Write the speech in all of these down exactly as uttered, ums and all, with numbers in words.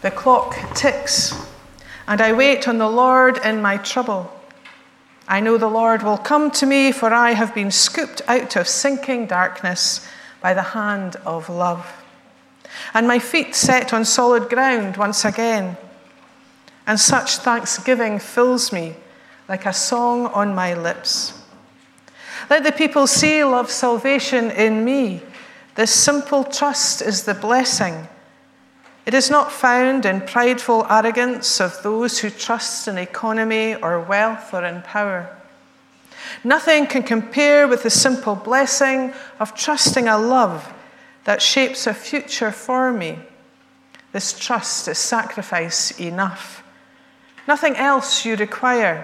The clock ticks, and I wait on the Lord in my trouble. I know the Lord will come to me, for I have been scooped out of sinking darkness by the hand of love. And my feet set on solid ground once again. And such thanksgiving fills me like a song on my lips. Let the people see love's salvation in me. This simple trust is the blessing. It is not found in prideful arrogance of those who trust in economy or wealth or in power. Nothing can compare with the simple blessing of trusting a love that shapes a future for me. This trust is sacrifice enough. Nothing else you require.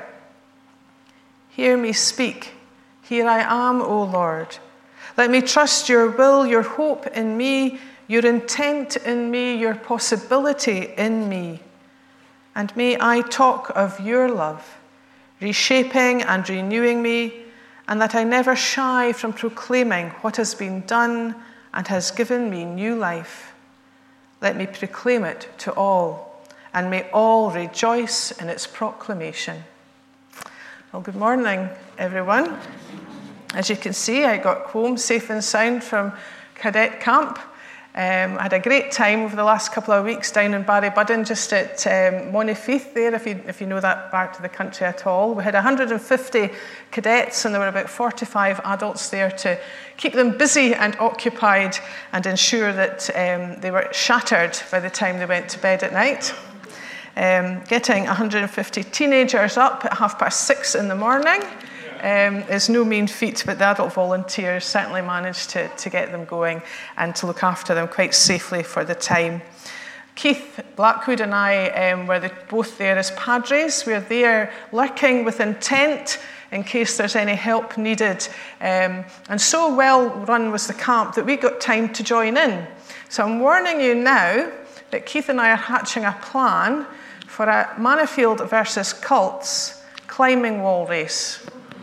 Hear me speak. Here I am, O Lord. Let me trust your will, your hope in me, your intent in me, your possibility in me. And may I talk of your love, reshaping and renewing me, and that I never shy from proclaiming what has been done and has given me new life. Let me proclaim it to all, and may all rejoice in its proclamation. Well, good morning, everyone. As you can see, I got home safe and sound from cadet camp. Um, I had a great time over the last couple of weeks down in Ballybudden, just at um, Monifieth there, if you, if you know that part of the country at all. We had one hundred fifty cadets, and there were about forty-five adults there to keep them busy and occupied and ensure that um, they were shattered by the time they went to bed at night. Um, getting one hundred fifty teenagers up at half past six in the morning Um, is no mean feat, but the adult volunteers certainly managed to, to get them going and to look after them quite safely for the time. Keith Blackwood and I um, were the, both there as padres. We're there lurking with intent in case there's any help needed. Um, and so well run was the camp that we got time to join in. So I'm warning you now that Keith and I are hatching a plan for a Manifield versus Cults climbing wall race.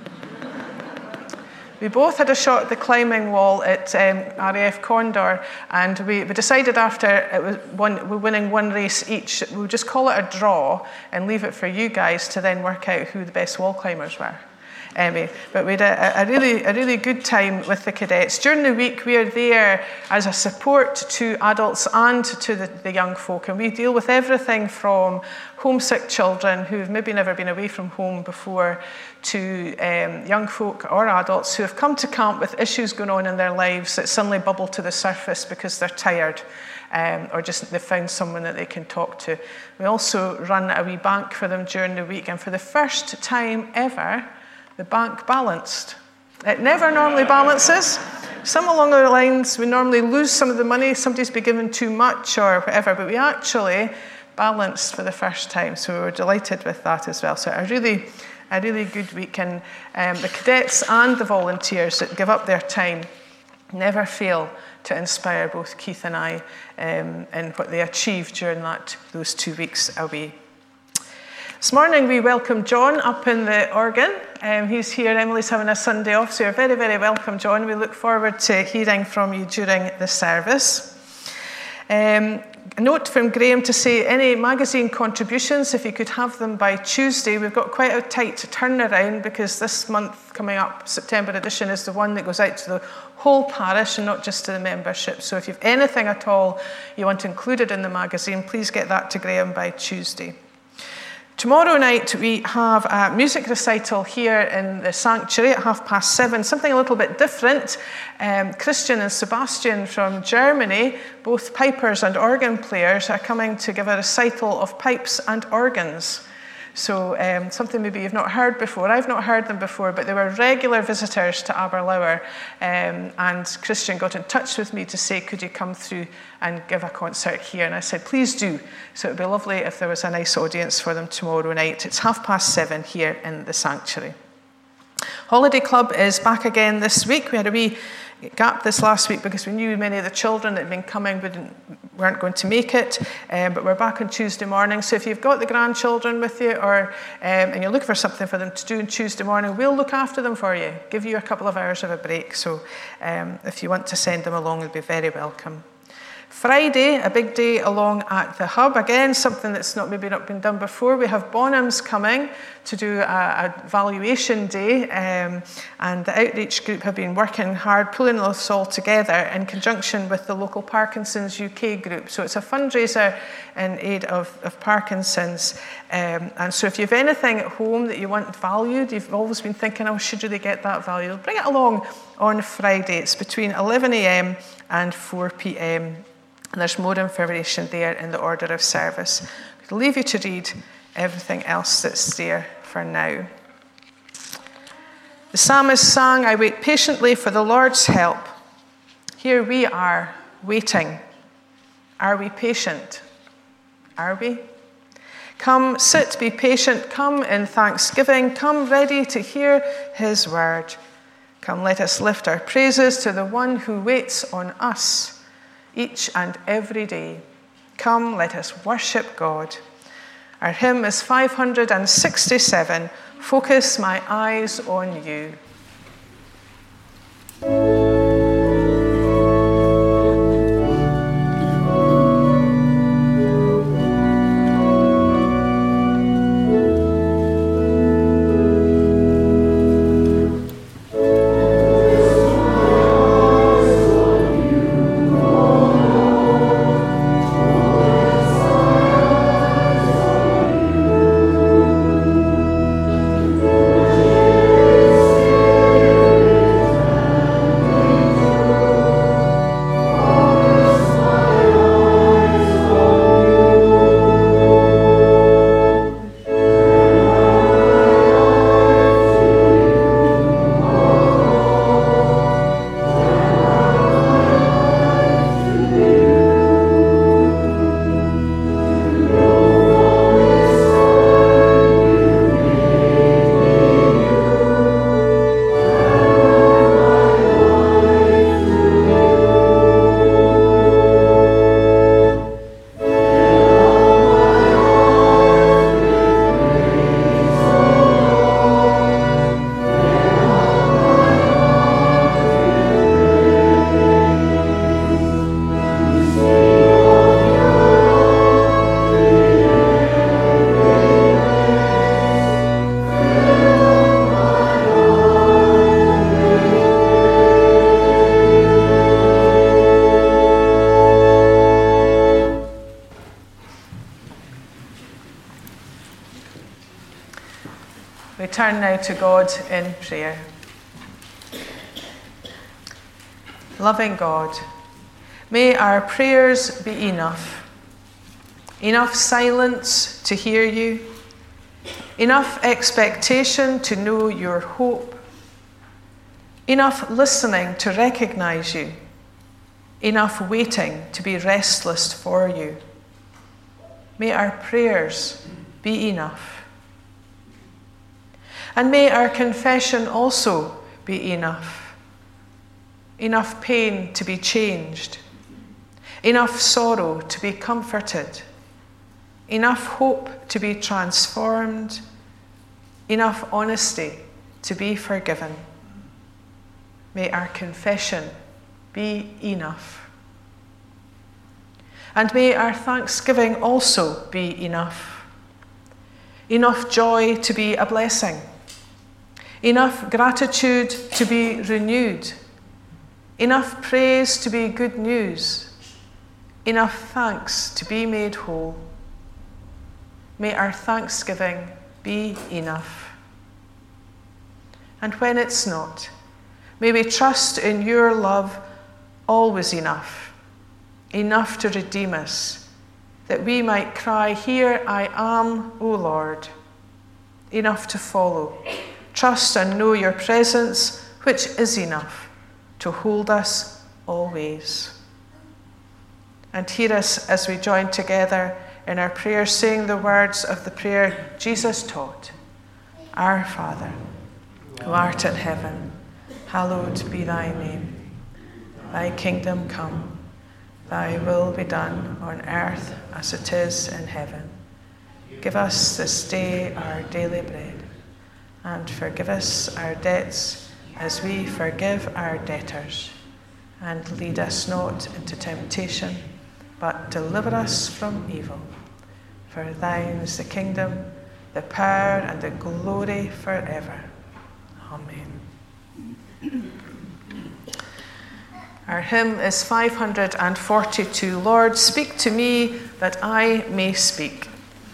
We both had a shot at the climbing wall at um, R A F Condor, and we, we decided after it was one, we're winning one race each, we would just call it a draw and leave it for you guys to then work out who the best wall climbers were. Anyway, but we had a, a really a really good time with the cadets. During the week, we are there as a support to adults and to the, the young folk, and we deal with everything from homesick children who've maybe never been away from home before to um, young folk or adults who have come to camp with issues going on in their lives that suddenly bubble to the surface because they're tired. Um, or just they've found someone that they can talk to. We also run a wee bank for them during the week, and for the first time ever, the bank balanced. It never normally balances. Some along the lines, we normally lose some of the money, somebody's been given too much or whatever, but we actually balanced for the first time, so we were delighted with that as well. So a really, a really good week, and um, the cadets and the volunteers that give up their time never fail to inspire both Keith and I um, in what they achieved during that those two weeks away. This morning we welcome John up in the organ. Um, he's here. Emily's having a Sunday off, so you're very, very welcome, John. We look forward to hearing from you during the service. Um, a note from Graham to say any magazine contributions, if you could have them by Tuesday. We've got quite a tight turnaround because this month coming up, September edition, is the one that goes out to the whole parish and not just to the membership. So if you've anything at all you want included in the magazine, please get that to Graham by Tuesday. Tomorrow night we have a music recital here in the sanctuary at half past seven, something a little bit different. Um, Christian and Sebastian from Germany, both pipers and organ players, are coming to give a recital of pipes and organs. So um, something maybe you've not heard before. I've not heard them before, but they were regular visitors to Aberlour. Um, and Christian got in touch with me to say, could you come through and give a concert here? And I said, please do. So it would be lovely if there was a nice audience for them tomorrow night. It's half past seven here in the sanctuary. Holiday Club is back again this week. We had a wee gap this last week because we knew many of the children that had been coming wouldn't, weren't going to make it, um, but we're back on Tuesday morning. So if you've got the grandchildren with you, or um, and you're looking for something for them to do on Tuesday morning, we'll look after them for you, give you a couple of hours of a break. So um, if you want to send them along, they'll be very welcome. Friday, a big day along at the Hub. Again, something that's not maybe not been done before. We have Bonhams coming to do a, a valuation day, um, and the outreach group have been working hard, pulling this all together in conjunction with the local Parkinson's U K group. So it's a fundraiser in aid of, of Parkinson's. Um, and so if you have anything at home that you want valued, you've always been thinking, oh, should really get that valued, bring it along on Friday. It's between eleven a.m. and four p.m. And there's more information there in the order of service. I'll leave you to read everything else that's there for now. The psalmist sang, I wait patiently for the Lord's help. Here we are waiting. Are we patient? Are we? Come, sit, be patient. Come in thanksgiving. Come ready to hear his word. Come, let us lift our praises to the one who waits on us each and every day. Come, let us worship God. Our hymn is five hundred sixty-seven, Focus My Eyes on You. We turn now to God in prayer. Loving God, may our prayers be enough. Enough silence to hear you. Enough expectation to know your hope. Enough listening to recognize you. Enough waiting to be restless for you. May our prayers be enough. And may our confession also be enough. Enough pain to be changed. Enough sorrow to be comforted. Enough hope to be transformed. Enough honesty to be forgiven. May our confession be enough. And may our thanksgiving also be enough. Enough joy to be a blessing. Enough gratitude to be renewed. Enough praise to be good news. Enough thanks to be made whole. May our thanksgiving be enough. And when it's not, may we trust in your love always enough, enough to redeem us, that we might cry, Here I am, O Lord, enough to follow. Trust and know your presence, which is enough to hold us always. And hear us as we join together in our prayer, saying the words of the prayer Jesus taught. Our Father, who art in heaven, hallowed be thy name. Thy kingdom come, thy will be done on earth as it is in heaven. Give us this day our daily bread, and forgive us our debts as we forgive our debtors. And lead us not into temptation, but deliver us from evil. For thine is the kingdom, the power, and the glory forever. Amen. Our hymn is five hundred forty-two. Lord, speak to me that I may speak.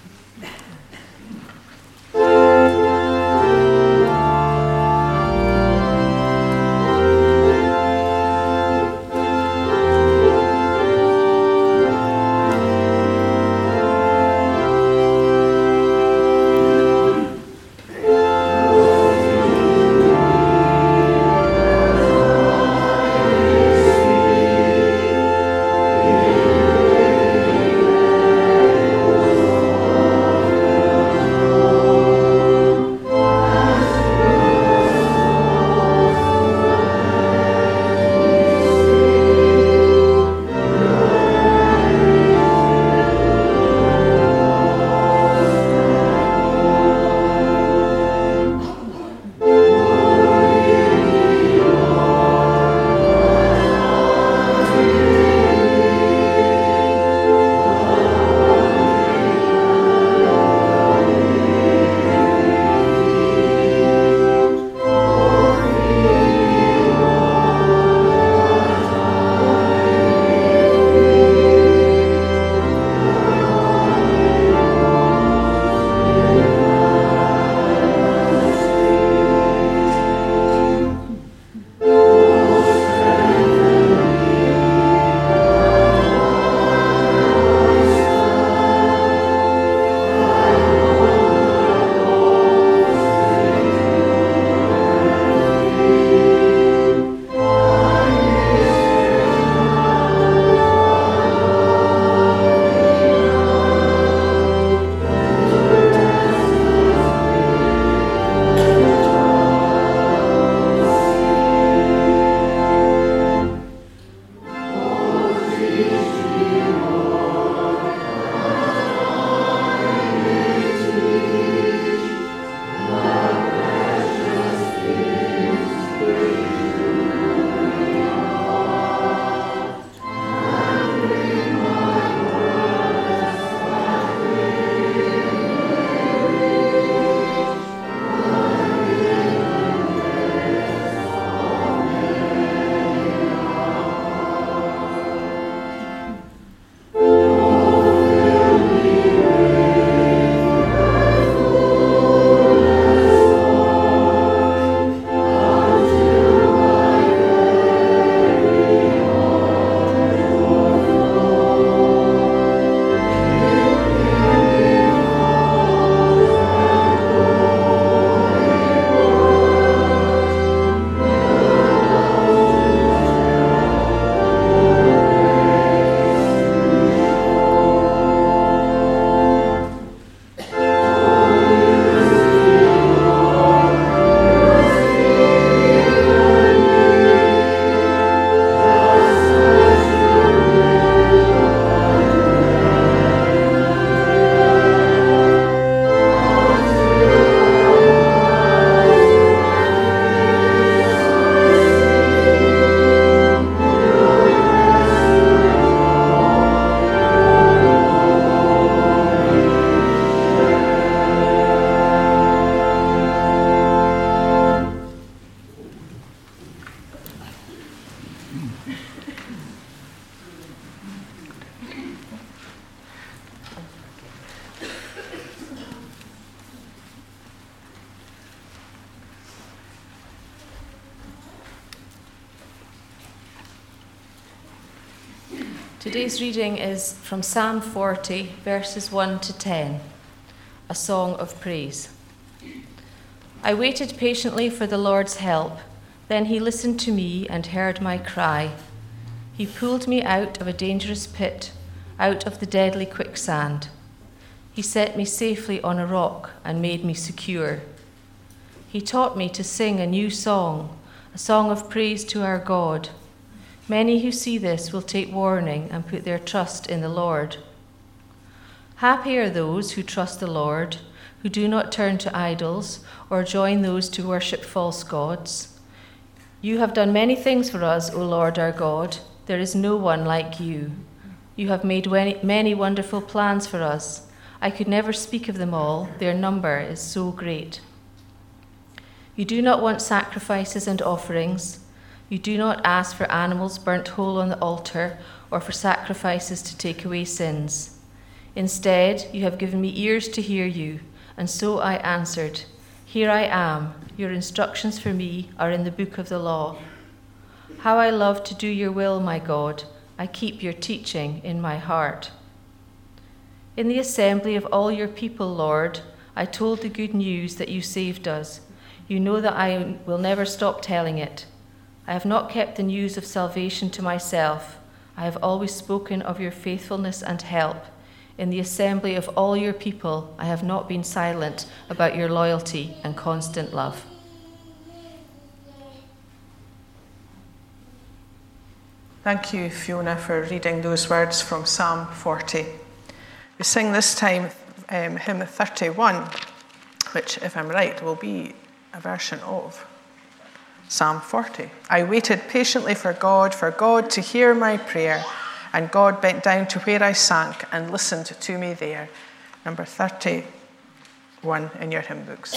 Today's reading is from Psalm forty, verses one to ten, a song of praise. I waited patiently for the Lord's help. Then he listened to me and heard my cry. He pulled me out of a dangerous pit, out of the deadly quicksand. He set me safely on a rock and made me secure. He taught me to sing a new song, a song of praise to our God. Many who see this will take warning and put their trust in the Lord. Happy are those who trust the Lord, who do not turn to idols or join those to worship false gods. You have done many things for us, O Lord our God. There is no one like you. You have made many wonderful plans for us. I could never speak of them all. Their number is so great. You do not want sacrifices and offerings. You do not ask for animals burnt whole on the altar or for sacrifices to take away sins. Instead, you have given me ears to hear you, and so I answered, Here I am. Your instructions for me are in the book of the law. How I love to do your will, my God. I keep your teaching in my heart. In the assembly of all your people, Lord, I told the good news that you saved us. You know that I will never stop telling it. I have not kept the news of salvation to myself. I have always spoken of your faithfulness and help. In the assembly of all your people, I have not been silent about your loyalty and constant love. Thank you, Fiona, for reading those words from Psalm forty. We sing this time um, hymn thirty-one, which, if I'm right, will be a version of Psalm forty. I waited patiently for God, for God to hear my prayer, and God bent down to where I sank and listened to me there. Number thirty-one in your hymn books.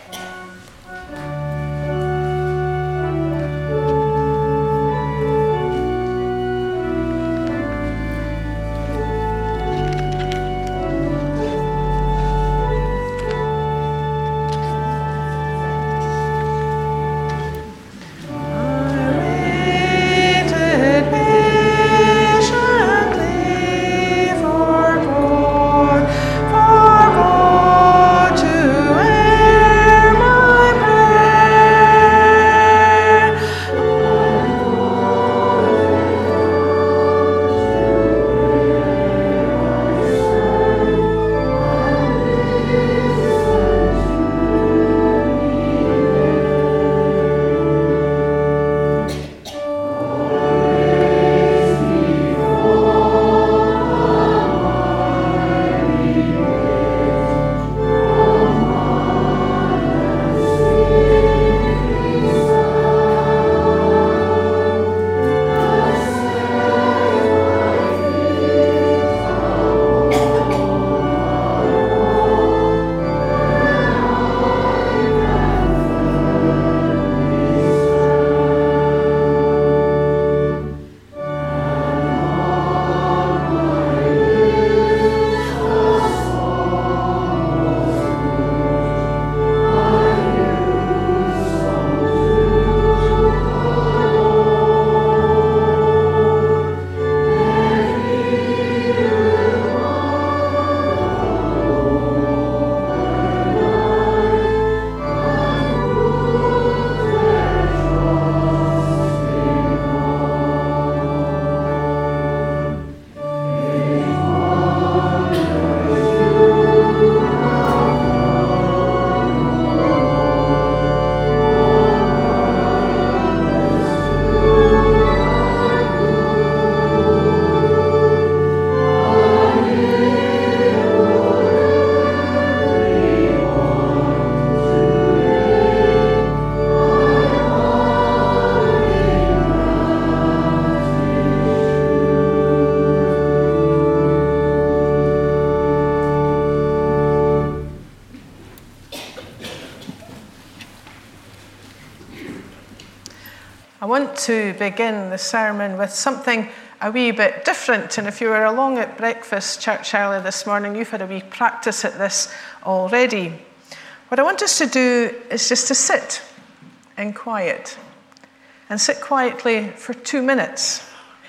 I want to begin the sermon with something a wee bit different. And if you were along at breakfast church earlier this morning, you've had a wee practice at this already. What I want us to do is just to sit in quiet and sit quietly for two minutes.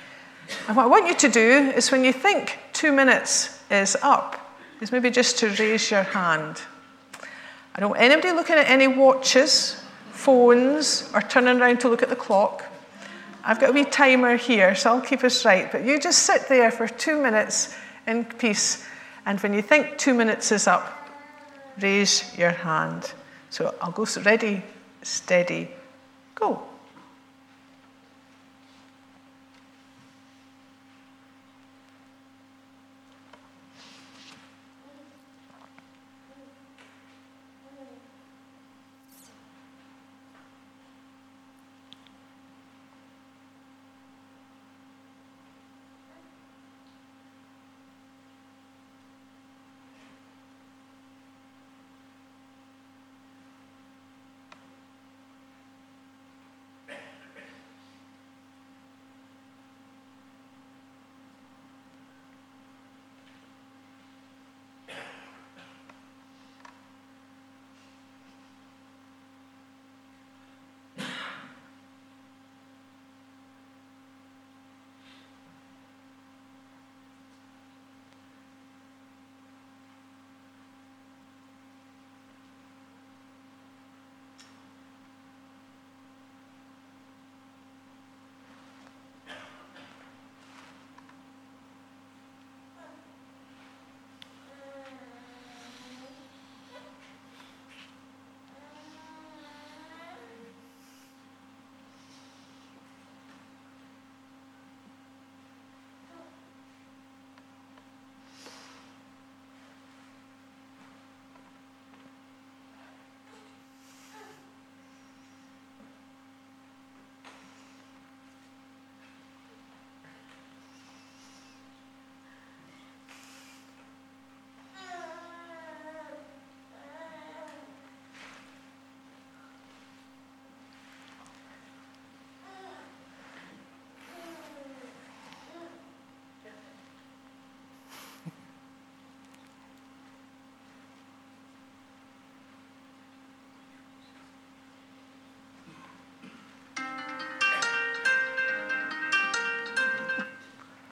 And what I want you to do is when you think two minutes is up, is maybe just to raise your hand. I don't want anybody looking at any watches, phones, or turning around to look at the clock. I've got a wee timer here, so I'll keep us right. But you just sit there for two minutes in peace. And when you think two minutes is up, raise your hand. So I'll go ready, steady, go.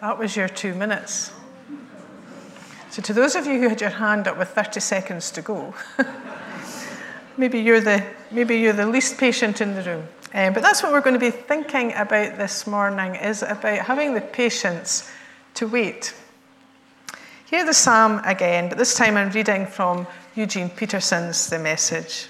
That was your two minutes. So to those of you who had your hand up with thirty seconds to go, maybe you're the maybe you're the least patient in the room. Um, but that's what we're going to be thinking about this morning, is about having the patience to wait. Hear the psalm again, but this time I'm reading from Eugene Peterson's The Message.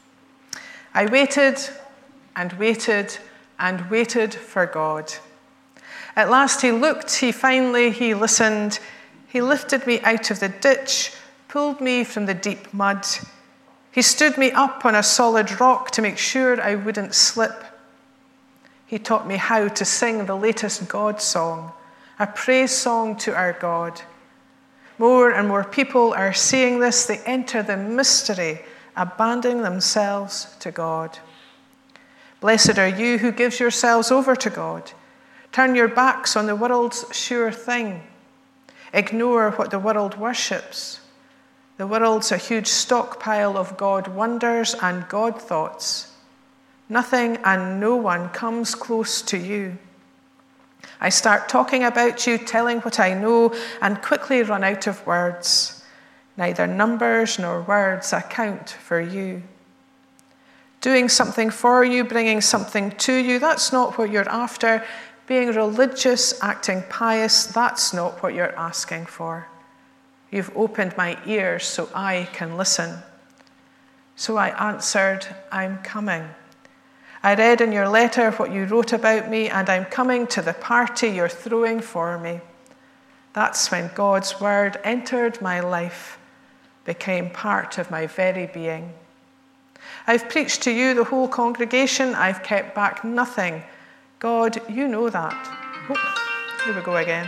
I waited and waited and waited for God. At last he looked, he finally, he listened. He lifted me out of the ditch, pulled me from the deep mud. He stood me up on a solid rock to make sure I wouldn't slip. He taught me how to sing the latest God song, a praise song to our God. More and more people are seeing this. They enter the mystery, abandoning themselves to God. Blessed are you who gives yourselves over to God. Turn your backs on the world's sure thing. Ignore what the world worships. The world's a huge stockpile of God wonders and God thoughts. Nothing and no one comes close to you. I start talking about you, telling what I know, and quickly run out of words. Neither numbers nor words account for you. Doing something for you, bringing something to you, that's not what you're after. Being religious, acting pious, that's not what you're asking for. You've opened my ears so I can listen. So I answered, I'm coming. I read in your letter what you wrote about me, and I'm coming to the party you're throwing for me. That's when God's word entered my life, became part of my very being. I've preached to you, the whole congregation. I've kept back nothing. God, you know that. Oh, here we go again.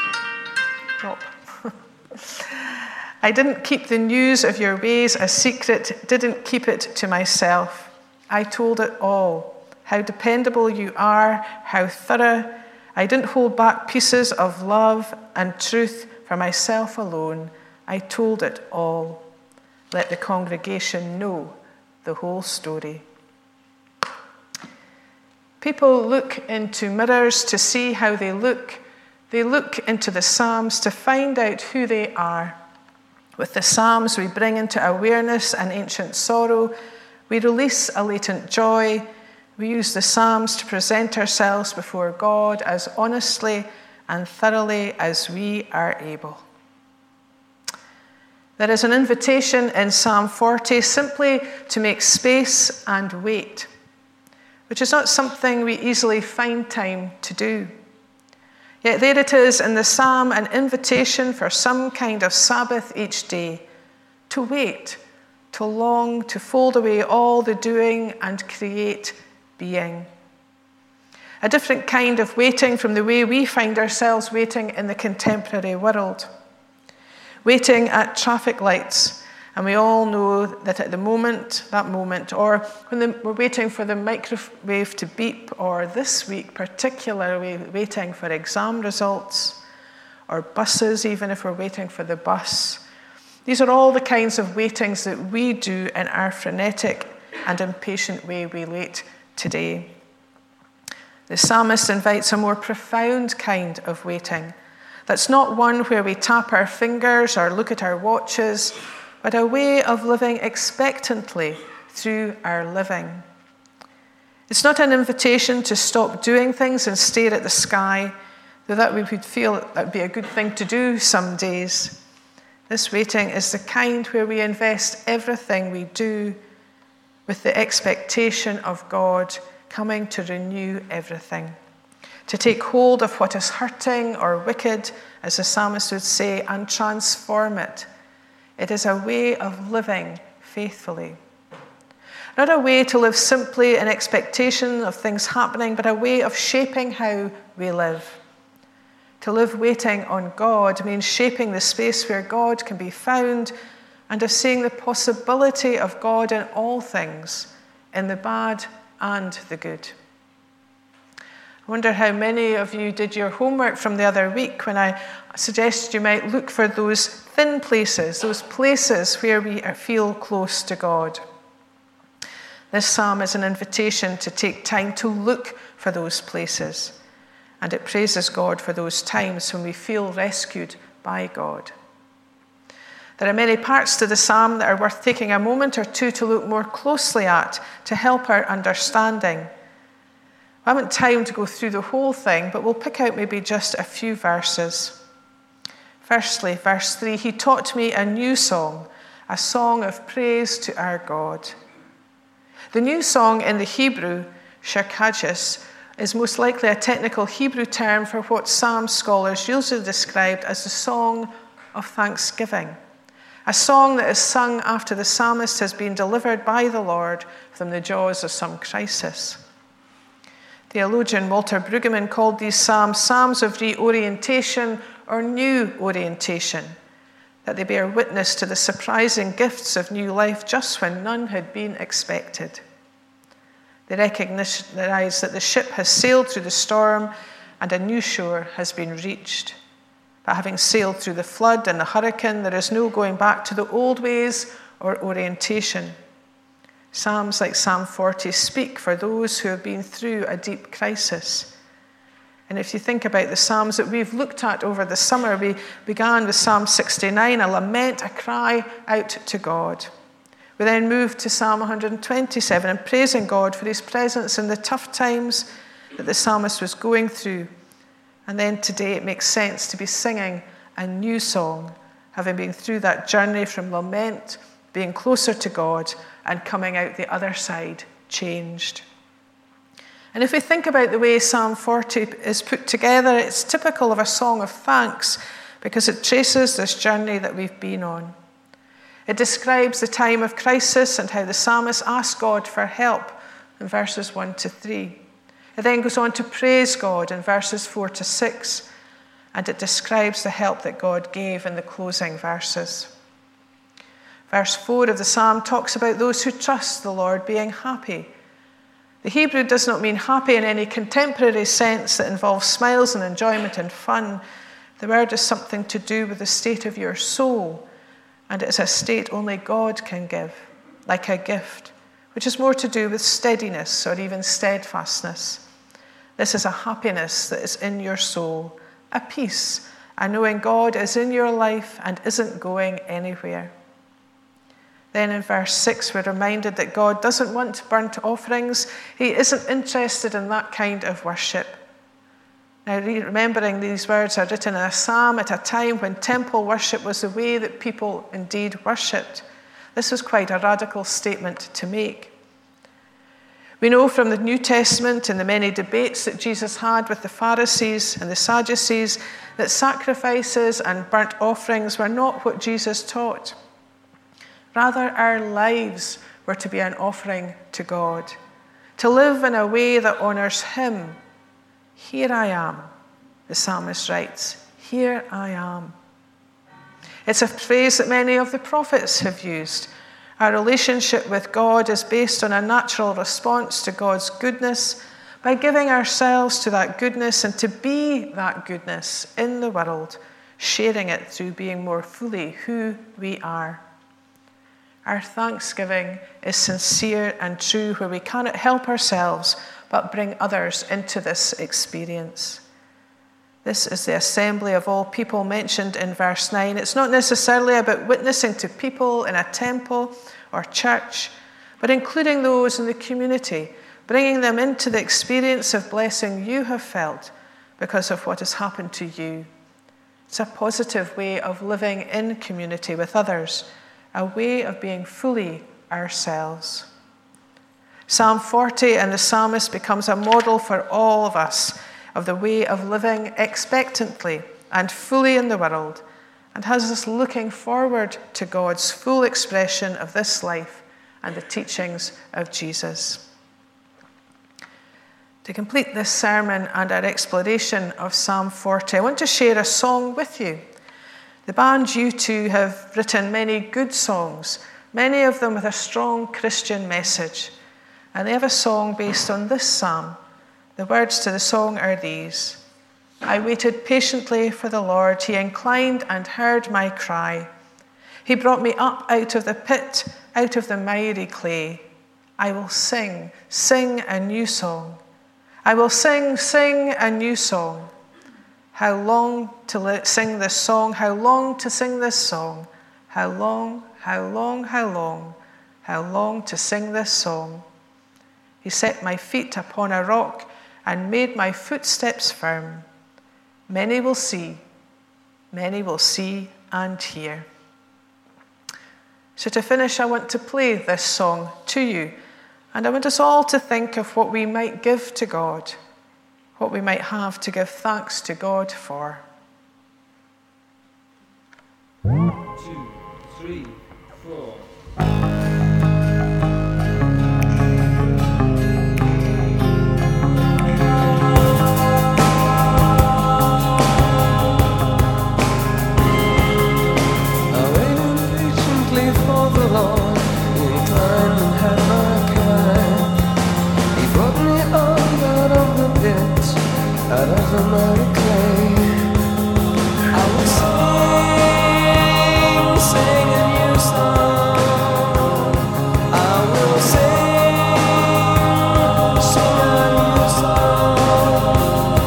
Stop. I didn't keep the news of your ways a secret, didn't keep it to myself. I told it all, how dependable you are, how thorough. I didn't hold back pieces of love and truth for myself alone. I told it all. Let the congregation know the whole story. People look into mirrors to see how they look. They look into the Psalms to find out who they are. With the Psalms, we bring into awareness an ancient sorrow. We release a latent joy. We use the Psalms to present ourselves before God as honestly and thoroughly as we are able. There is an invitation in Psalm forty simply to make space and wait, which is not something we easily find time to do. Yet there it is in the psalm, an invitation for some kind of Sabbath each day, to wait, to long, to fold away all the doing and create being. A different kind of waiting from the way we find ourselves waiting in the contemporary world. Waiting at traffic lights, and we all know that at the moment, that moment, or when the, we're waiting for the microwave to beep, or this week particularly waiting for exam results, or buses, even if we're waiting for the bus. These are all the kinds of waitings that we do in our frenetic and impatient way we wait today. The psalmist invites a more profound kind of waiting. That's not one where we tap our fingers or look at our watches, but a way of living expectantly through our living. It's not an invitation to stop doing things and stare at the sky, though that we would feel that would be a good thing to do some days. This waiting is the kind where we invest everything we do with the expectation of God coming to renew everything, to take hold of what is hurting or wicked, as the psalmist would say, and transform it. It is a way of living faithfully. Not a way to live simply in expectation of things happening, but a way of shaping how we live. To live waiting on God means shaping the space where God can be found, and of seeing the possibility of God in all things, in the bad and the good. I wonder how many of you did your homework from the other week when I suggested you might look for those thin places, those places where we feel close to God. This psalm is an invitation to take time to look for those places and it praises God for those times when we feel rescued by God. There are many parts to the psalm that are worth taking a moment or two to look more closely at to help our understanding. I haven't time to go through the whole thing, but we'll pick out maybe just a few verses. Firstly, verse three, he taught me a new song, a song of praise to our God. The new song in the Hebrew, Shir Chaddis, is most likely a technical Hebrew term for what psalm scholars usually describe as the song of thanksgiving, a song that is sung after the psalmist has been delivered by the Lord from the jaws of some crisis. Theologian Walter Brueggemann called these psalms psalms of reorientation or new orientation, that they bear witness to the surprising gifts of new life just when none had been expected. They recognize that the ship has sailed through the storm and a new shore has been reached. But having sailed through the flood and the hurricane, there is no going back to the old ways or orientation. Psalms like Psalm forty speak for those who have been through a deep crisis. And if you think about the Psalms that we've looked at over the summer, we began with Psalm sixty-nine, a lament, a cry out to God. We then moved to Psalm one hundred twenty-seven and praising God for his presence in the tough times that the psalmist was going through. And then today it makes sense to be singing a new song, having been through that journey from lament, being closer to God, and coming out the other side changed. And if we think about the way Psalm forty is put together, it's typical of a song of thanks because it traces this journey that we've been on. It describes the time of crisis and how the psalmist asked God for help in verses one to three. It then goes on to praise God in verses four to six, and it describes the help that God gave in the closing verses. Verse four of the psalm talks about those who trust the Lord being happy. The Hebrew does not mean happy in any contemporary sense that involves smiles and enjoyment and fun. The word is something to do with the state of your soul, and it's a state only God can give, like a gift, which is more to do with steadiness or even steadfastness. This is a happiness that is in your soul, a peace, a knowing God is in your life and isn't going anywhere. Then in verse six, we're reminded that God doesn't want burnt offerings. He isn't interested in that kind of worship. Now, remembering these words are written in a psalm at a time when temple worship was the way that people indeed worshipped. This was quite a radical statement to make. We know from the New Testament and the many debates that Jesus had with the Pharisees and the Sadducees that sacrifices and burnt offerings were not what Jesus taught. Rather, our lives were to be an offering to God, to live in a way that honors him. Here I am, the psalmist writes, here I am. It's a phrase that many of the prophets have used. Our relationship with God is based on a natural response to God's goodness by giving ourselves to that goodness and to be that goodness in the world, sharing it through being more fully who we are. Our thanksgiving is sincere and true, where we cannot help ourselves but bring others into this experience. This is the assembly of all people mentioned in verse nine. It's not necessarily about witnessing to people in a temple or church, but including those in the community, bringing them into the experience of blessing you have felt because of what has happened to you. It's a positive way of living in community with others, a way of being fully ourselves. Psalm forty and the psalmist becomes a model for all of us of the way of living expectantly and fully in the world, and has us looking forward to God's full expression of this life and the teachings of Jesus. To complete this sermon and our exploration of Psalm forty, I want to share a song with you. The band U two have written many good songs, many of them with a strong Christian message. And they have a song based on this psalm. The words to the song are these. I waited patiently for the Lord. He inclined and heard my cry. He brought me up out of the pit, out of the miry clay. I will sing, sing a new song, I will sing, sing a new song. How long to li- sing this song? How long to sing this song? How long, how long, how long, how long to sing this song? He set my feet upon a rock and made my footsteps firm. Many will see, many will see and hear. So to finish, I want to play this song to you, and I want us all to think of what we might give to God, what we might have to give thanks to God for. One, two, three, four. Out of the muddy clay, I will sing, sing a new song. I will sing, sing a new song.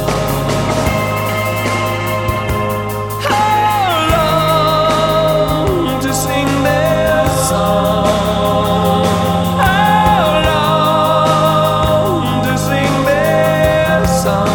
How long to sing this song? How long to sing this song?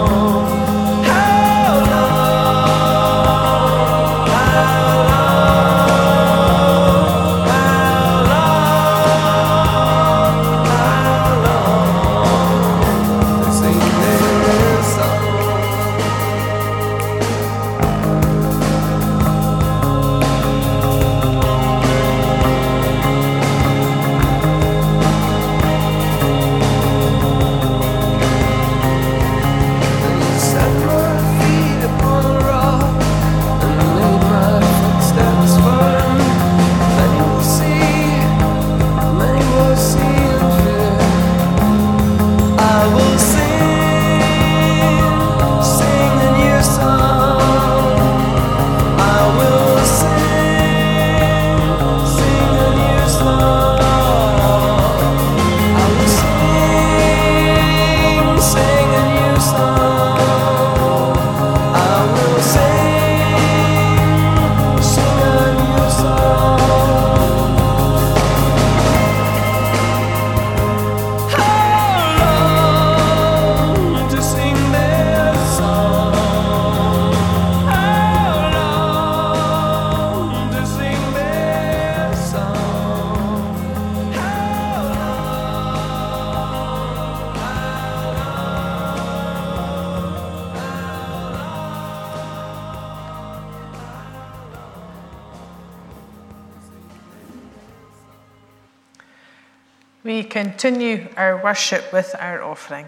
We continue our worship with our offering.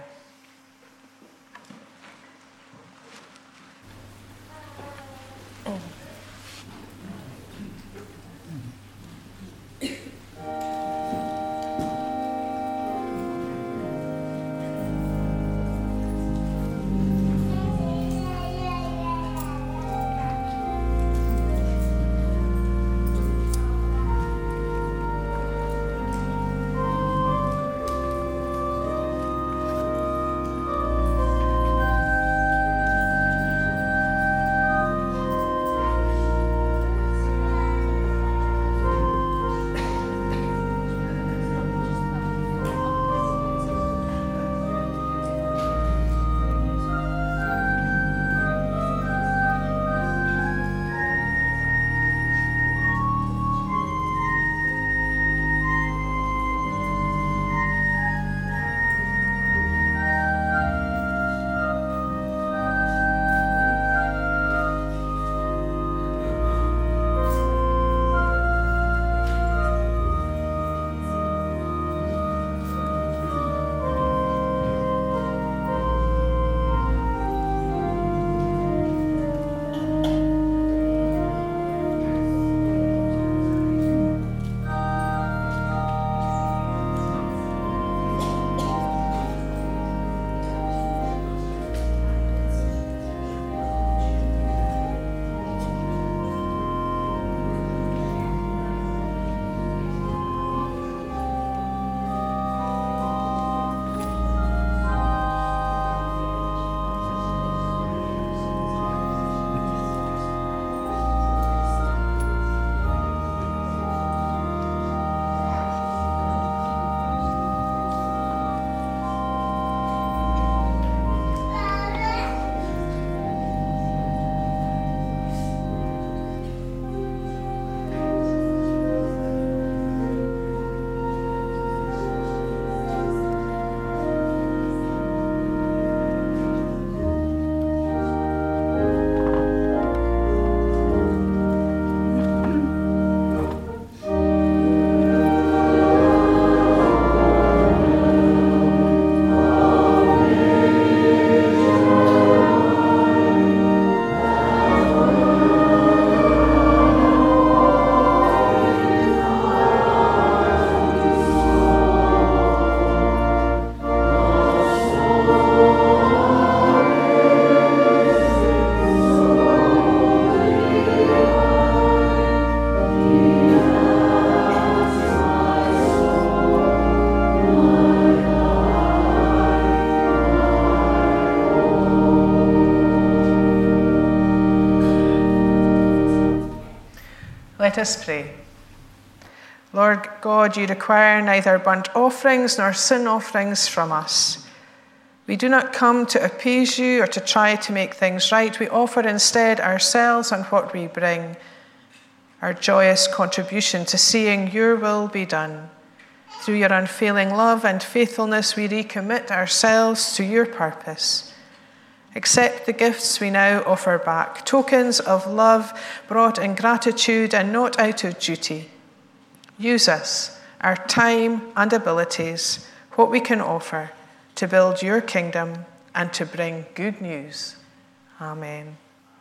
Let us pray. Lord God, you require neither burnt offerings nor sin offerings from us. We do not come to appease you or to try to make things right. We offer instead ourselves and what we bring, our joyous contribution to seeing your will be done. Through your unfailing love and faithfulness, we recommit ourselves to your purpose. Accept the gifts we now offer back, tokens of love brought in gratitude and not out of duty. Use us, our time and abilities, what we can offer, to build your kingdom and to bring good news. Amen.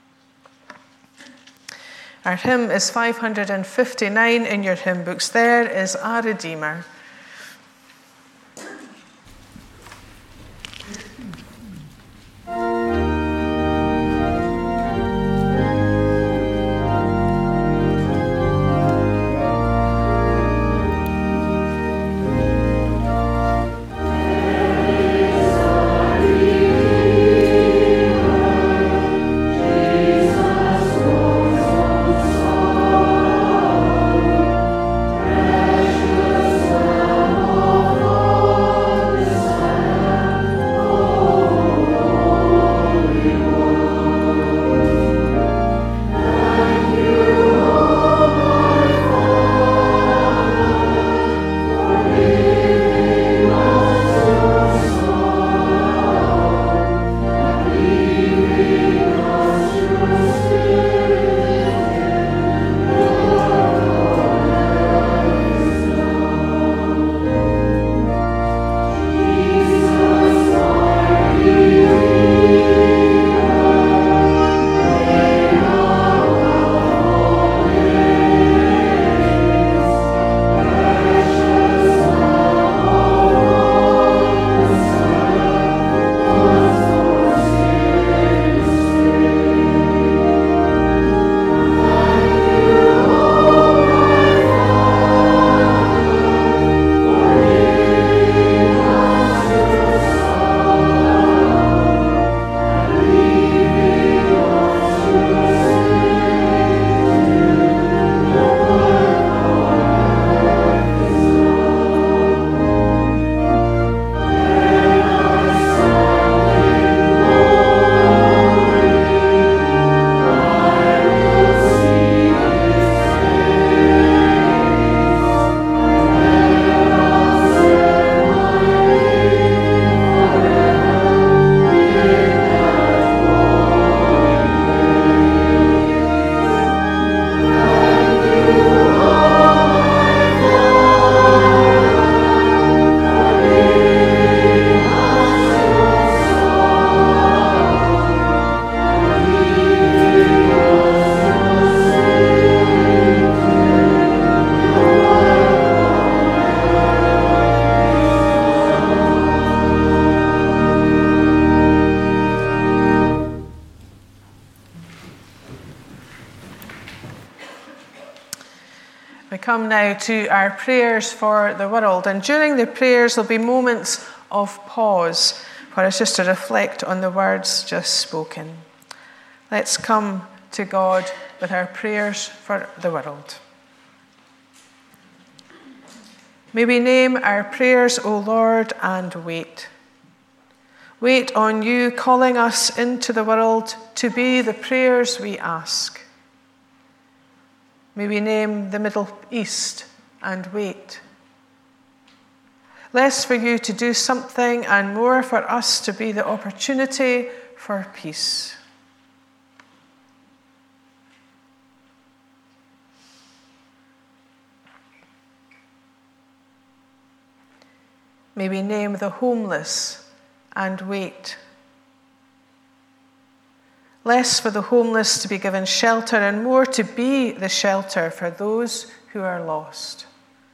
Our hymn is five hundred fifty-nine in your hymn books. There is a Redeemer. We come now to our prayers for the world, and during the prayers there'll be moments of pause for us just to reflect on the words just spoken. Let's come to God with our prayers for the world. May we name our prayers, O Lord, and wait. Wait on you, calling us into the world to be the prayers we ask. May we name the Middle East and wait. Less for you to do something and more for us to be the opportunity for peace. May we name the homeless and wait. Less for the homeless to be given shelter and more to be the shelter for those who are lost.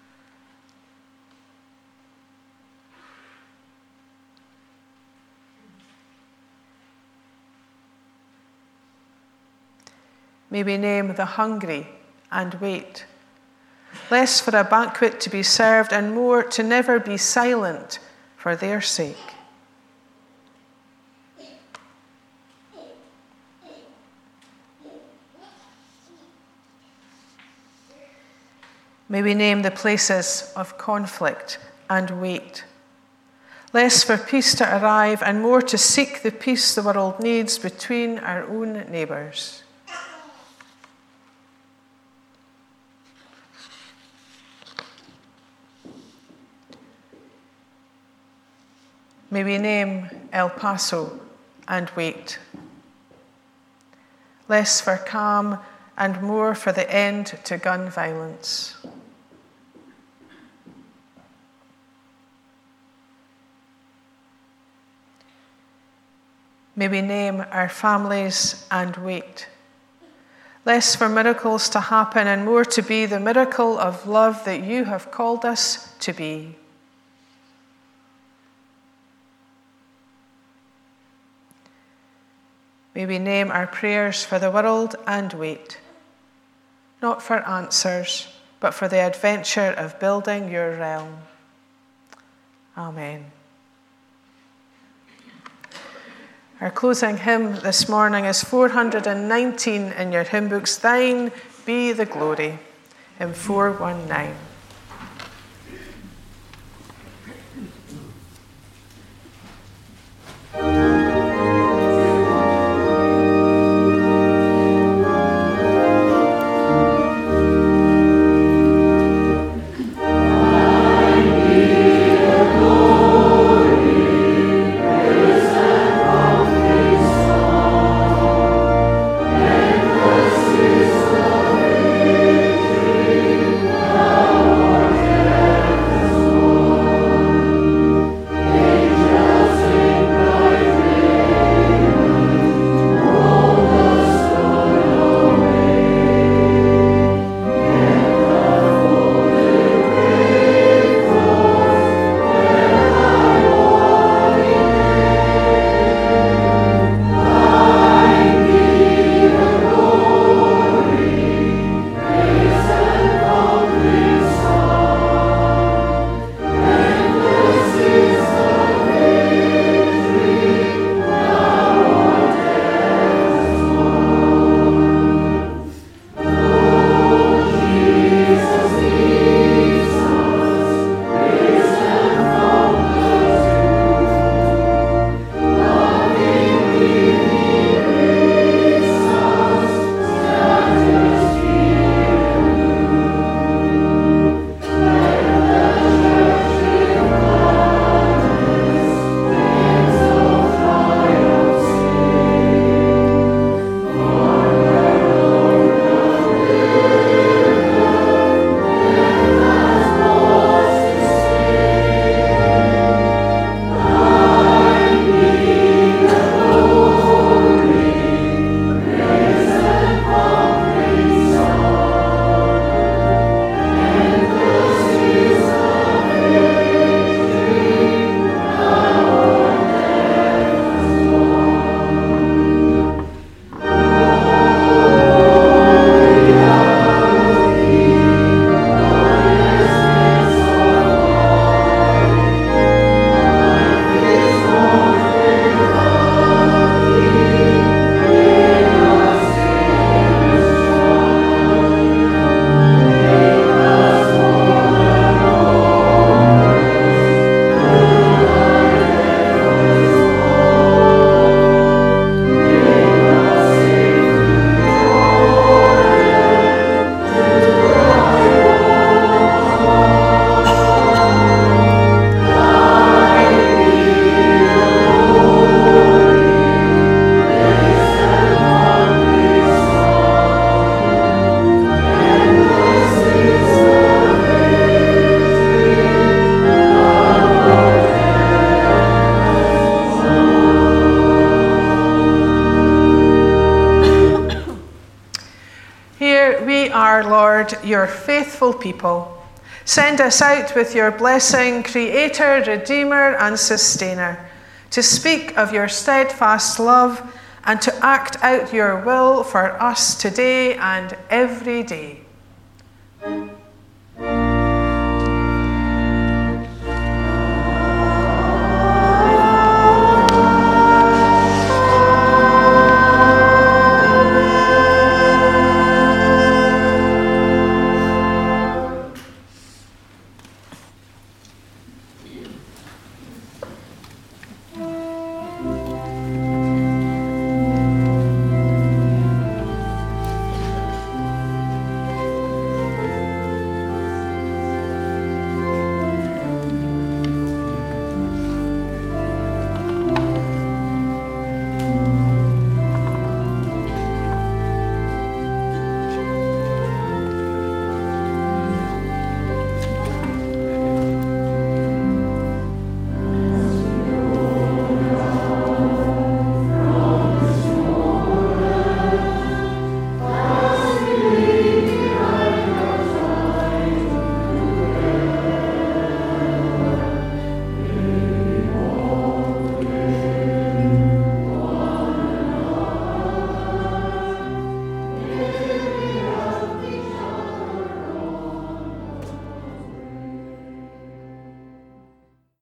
May we name the hungry and wait. Less for a banquet to be served and more to never be silent for their sake. May we name the places of conflict and wait. Less for peace to arrive and more to seek the peace the world needs between our own neighbours. May we name El Paso and wait. Less for calm and more for the end to gun violence. May we name our families and wait. Less for miracles to happen and more to be the miracle of love that you have called us to be. May we name our prayers for the world and wait, not for answers, but for the adventure of building your realm. Amen. Our closing hymn this morning is four hundred nineteen in your hymn books, Thine Be the Glory, in four one nine. Your faithful people. Send us out with your blessing, Creator, Redeemer, and Sustainer, to speak of your steadfast love and to act out your will for us today and every day.